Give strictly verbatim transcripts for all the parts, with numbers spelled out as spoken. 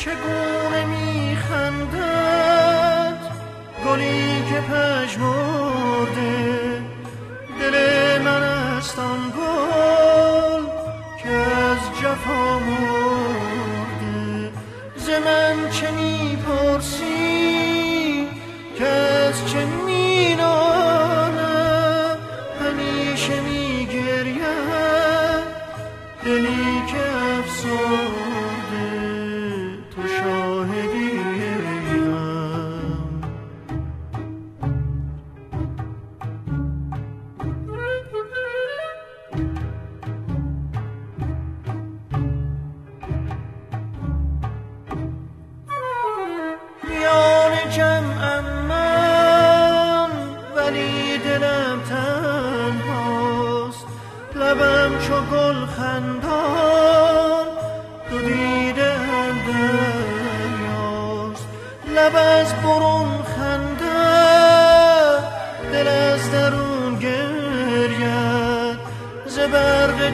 چگونه میخندد گلی که پژمرده، دل من است آن گل که از جفا مرده. ز من چه میپرسی که از چه مینالم، همیشه میگریم دلی که افسرده، تو شاهدی جمعم من ولی دلم تنهاست، لبم چو گل خندان دو دیده دریاست. لب از برون خنده دل از درون گریه، ز برق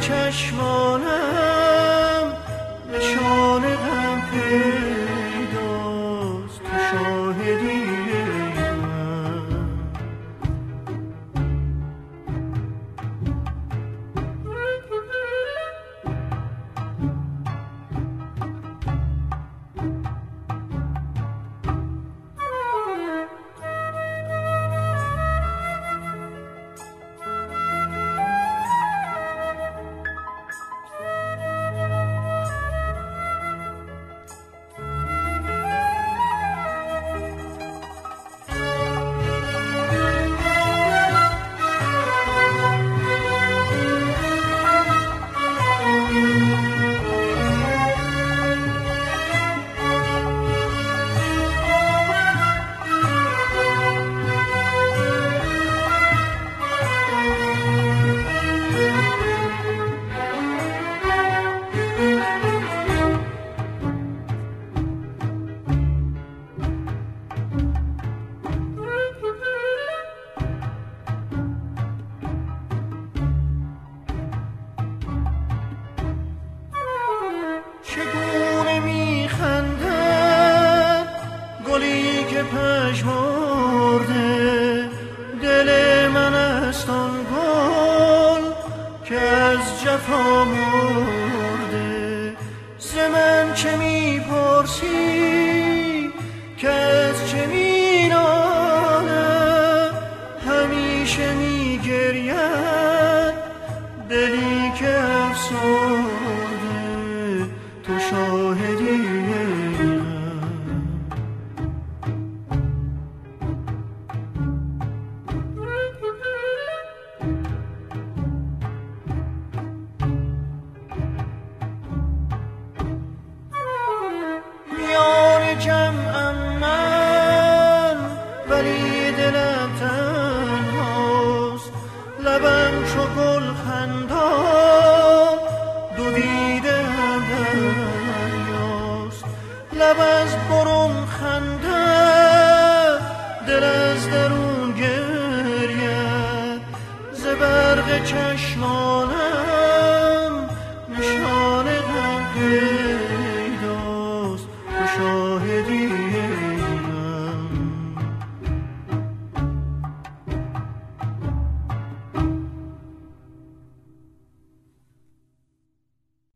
چشمانم نشان غم پیداست، تو شاهدی چگونه میخندد گلی که پژمرده، دل من است آن گل که از جفا مرده. ز من چه میپرسی که از چه مینالم، همیشه میگریم دلی که افسرده، تو شاهدی میان جمعم من ولی دلم تنهاست، لبم چو گل خندان دو دیده دریاست. لب از برون خنده دل از درون گریه، ز برق چشمان